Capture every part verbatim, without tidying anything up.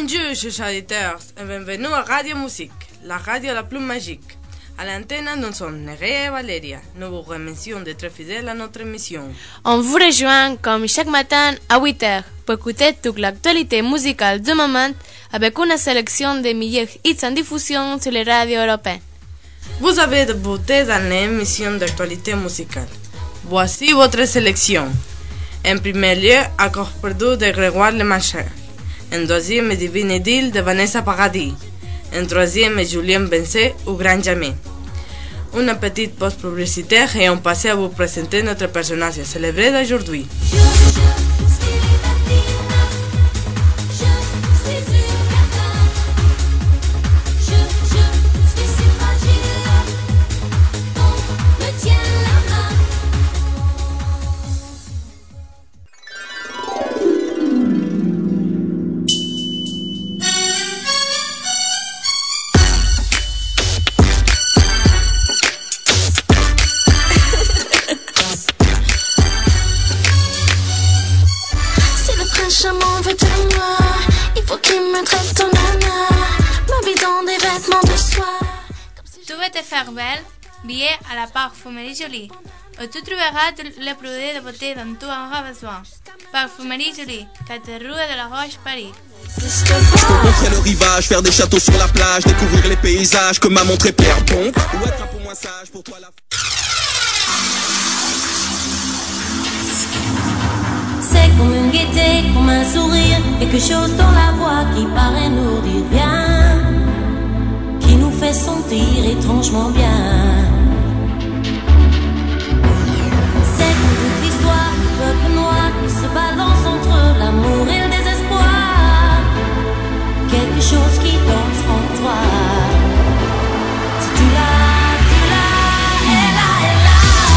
Bonjour, chers auditeurs, et bienvenue à Radio Musique, la radio la plus magique. À l'antenne, nous sommes Nerea et Valeria. Nous vous remercions d'être fidèles à notre émission. On vous rejoint comme chaque matin à huit heures pour écouter toute l'actualité musicale du moment avec une sélection des meilleurs hits en diffusion sur les radios européennes. Vous avez débuté dans l'émission d'actualité musicale. Voici votre sélection. En premier lieu, Accord perdu de Grégoire Lemarchand. En deuxième, Divine Idylle de Vanessa Paradis. En troisième, Julien Bensé ou Grand Jamais. Une petite pause publicitaire et on passe à vous présenter notre personnage célébré d'aujourd'hui. Tu veux te faire belle? Viens à la Parfumerie Jolie, où tu trouveras tous les produits de beauté dont tu auras besoin. Parfumerie Jolie, quatre rue de la Roche, Paris. Je peux montrer le rivage, faire des châteaux sur la plage, découvrir les paysages que m'a montré Pierre Bonc, ou être un peu moins sage pour toi la... C'est comme une gaieté, comme un sourire, quelque chose dans la voix qui paraît nous dire bien, qui nous fait sentir étrangement bien. C'est comme toute l'histoire du peuple noir qui se balance entre l'amour et le désespoir, quelque chose qui danse en toi. Si tu l'as, tu l'as, elle a, elle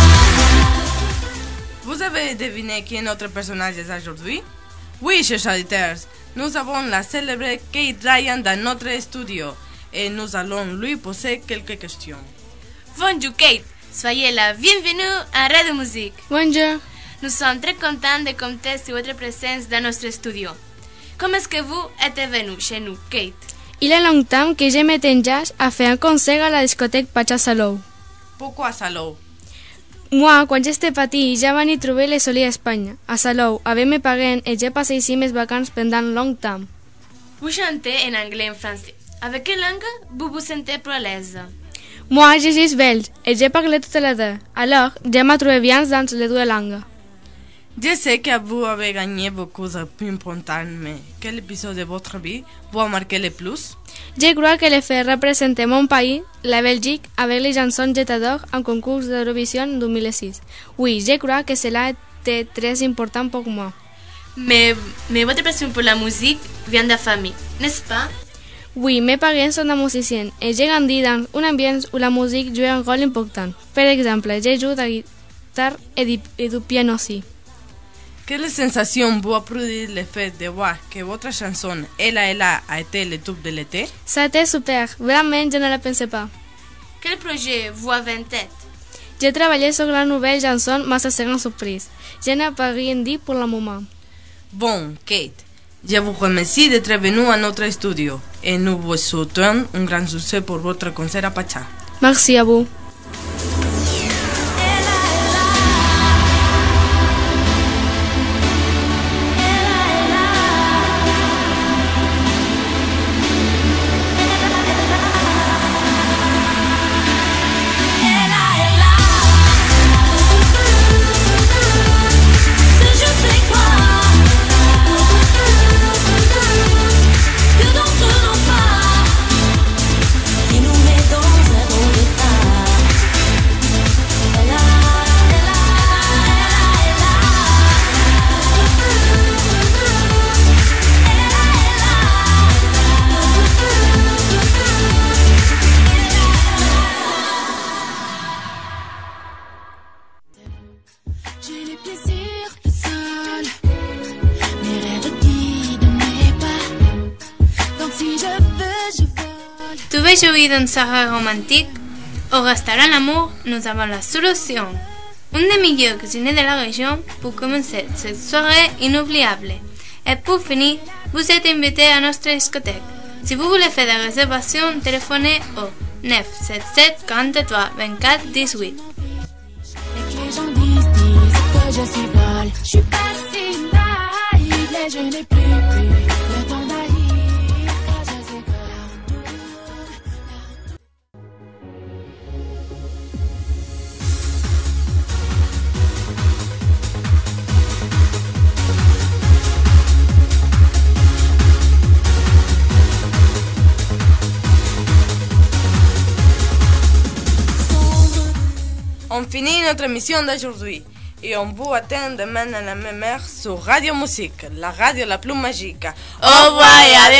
a. Vous avez deviné qui est notre personnage aujourd'hui? Oui, chers auditeurs, nous avons la célèbre Kate Ryan dans notre studio et nous allons lui poser quelques questions. Bonjour Kate, soyez la bienvenue à Radio Musique. Bonjour. Nous sommes très contents de compter sur votre présence dans notre studio. Comment est-ce que vous êtes venue chez nous, Kate? Il y a longtemps que je m'étais jazz à faire un concert à la discothèque Pacha Salou. Pourquoi Salou? Moi, quan j'étais petit, ja van y trobar les solis a Espanya. A Salou, avec mes parents, et ja passé ici mes vacances pendant longtemps. Vous chantez en anglais et en français. Avec quelle langue vous vous sentez plus à l'aise? Moi, je suis belge, et je parle toutes les deux. Alors, ja m'ha trouvé bien dans les deux langues. Je sais que vous avez gagné beaucoup de prix importants, mais quel épisode de votre vie vous a marqué le plus? Je crois que le fait représenter mon pays, la Belgique, avec les chansons Jetador en concours d'Eurovision deux mille six. Oui, je crois que cela était très important pour moi. Mais, mais votre passion pour la musique vient de la famille, n'est-ce pas? Oui, mes parents sont des musiciens et j'ai grandi dans un ambient où la musique joue un rôle important. Par exemple, je joue de la guitare et du piano aussi. Quelle sensation vous a produit le fait de voir que votre chanson Ella Ella a été le tube de l'été? Ça a été super, vraiment je ne le pensais pas. Quel projet vous avez en tête? J'ai travaillé sur la nouvelle chanson Ma seconde surprise. Je n'ai pas rien dit pour le moment. Bon, Kate, je vous remercie d'être venue à notre studio et nous vous souhaitons un grand succès pour votre concert à Pacha. Merci à vous. Tu veux jouer dans une soirée romantique? Au restaurant L'Amour, nous avons la solution. Une des meilleures cuisiniers de la région pour commencer cette soirée inoubliable. Et pour finir, vous êtes invité à notre discothèque. Si vous voulez faire des réservations, téléphonez au neuf sept sept quarante-trois vingt-quatre dix-huit. Et que les gens disent, disent que je suis folle. Je suis pas si naïve, mais je n'ai plus, plus le temps d'haïr. Car je sais que On finit notre émission d'aujourd'hui et on vous attend demain à la même heure sur Radio Musique, la radio la plus magique. Au revoir et adieu.